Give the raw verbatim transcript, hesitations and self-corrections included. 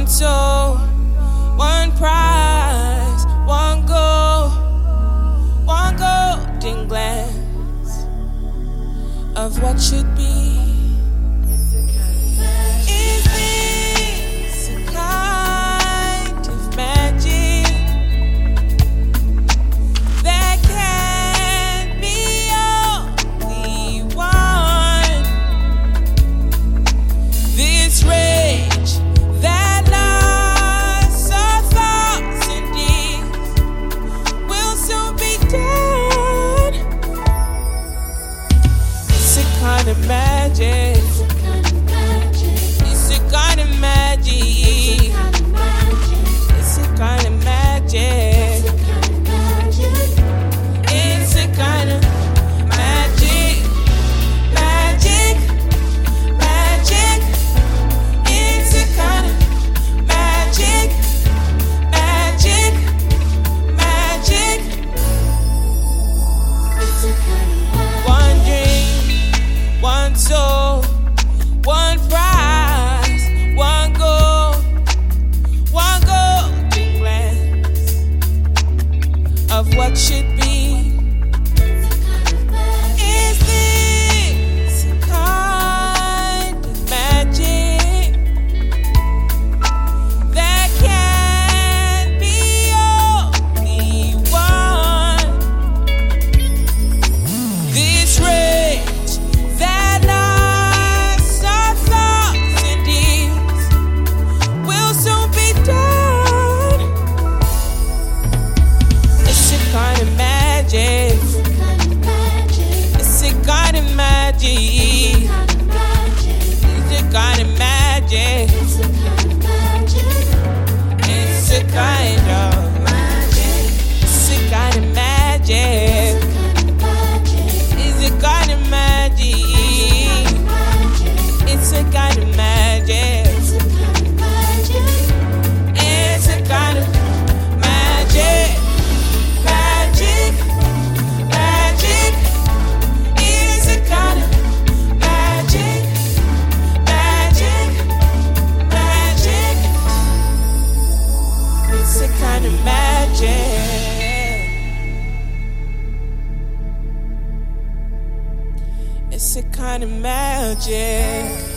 One soul, one prize, one goal, one golden glance of what should be. Is this a kind of magic that can be only one? This rage that lasts a thousand years will soon be done. It's a kind of magic. It's a kind of magic. It's a kind of magic. It's a kind of magic. Magic. Magic. It's a kind of magic. Magic. Magic. One dream, one soul, one prize, one goal, one golden glance of what should be. Is this a kind of magic that can be only one? This rage that lasts a thousand years will soon be done. It's a kind of magic. It's a kind of magic. It's a kind of magic. It's a kind of magic. It's a kind of magic. It's a kind of magic. It's a kind of magic. It's a kind of magic. Magic. Magic. It's a kind of magic. Magic. Magic. It's a kind of magic. It's a kind of magic.